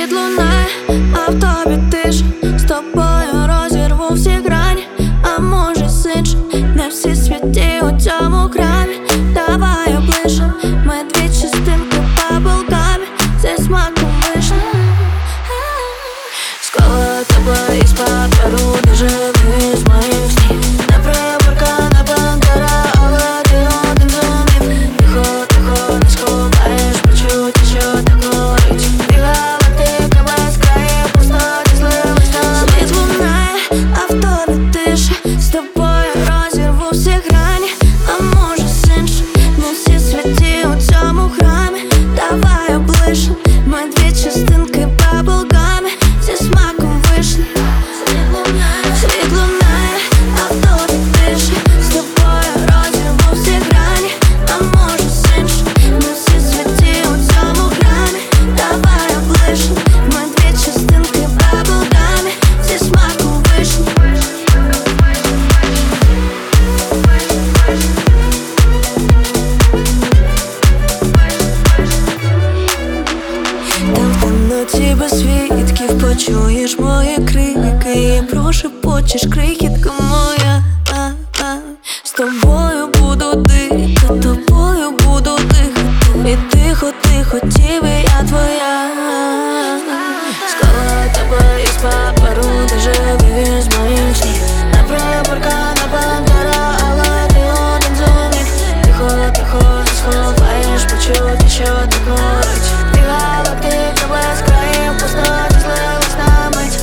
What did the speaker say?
Світ лунає, а в тобі тиша. З тобою розірву всі грані, а може синч. Не всі святі у цьому храмі. Давай облише, ми дві частинки баблгамі зі смаком вишні. Сковую тебе із паперу, де живи з моїх снів. Не приборка, не бандера, але ти один зумів. Тихо, тихо, не сховаєш почуття, що так горить. Ти галактика без країв, пустоті злилась на мить. Світ лунає, а в тобі тиша. З тобою розірву всі грані, а може синш. Не всі святі у цьому храмі. Давай облише, ми дві частинки баблгамі зі смаком вишні. Світ лунає, а в тобі тиша. З тобою розірву всі грані, а може синш. Не всі святі у цьому храмі. Давай облише, ми дві частинки баблгамі зі смаком вишні. Там в темноті без свідків почуєш мої крики і прошепочеш, крихітка моя. З тобою буду дихати, тобою буду дихати. І тихо, тихо, тіби я твоя. Сковую тебе із паперу, де живи з моїх снів. Не приборка, не бандера, але ти один зумів. Тихо, тихо, не сховаєш почуття, що так горить. Ти галактика без країв, пустоті злилась на мить.